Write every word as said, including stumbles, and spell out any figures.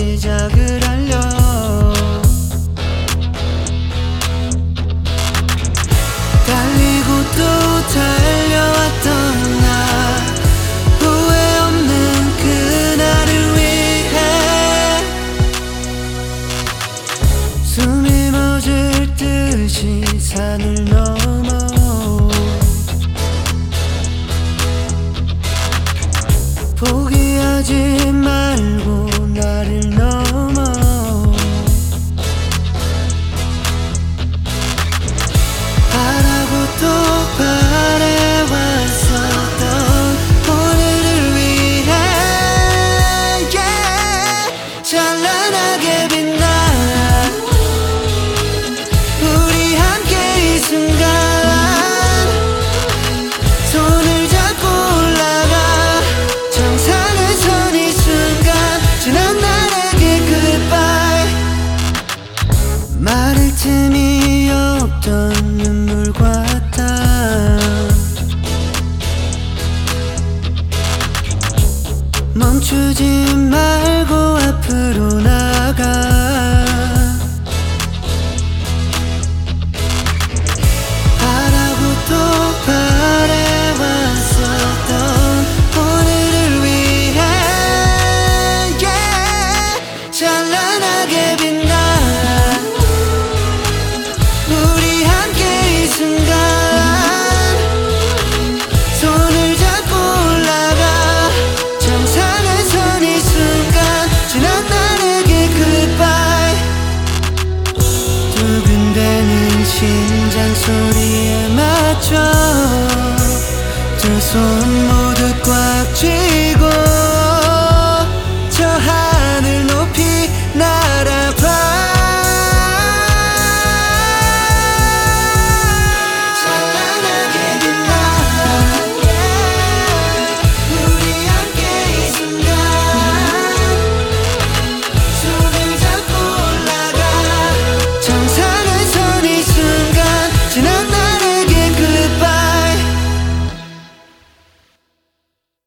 시작을 알려. 달리고 또 달려왔던 나, 후회 없는 그날을 위해 숨이 멎을 듯이 산을 넘어 포기하지 말고 나를 넘어. 바라고 또 바래왔었던 오늘을 위해 yeah. 찬란하게 빛나 우리 함께 이 순간, 손을 잡고 올라가 정상을 선 이 순간, 지난 날에게 goodbye. 말할 틈이 없던 눈물 같아. 멈추지 말고 앞으로 나가.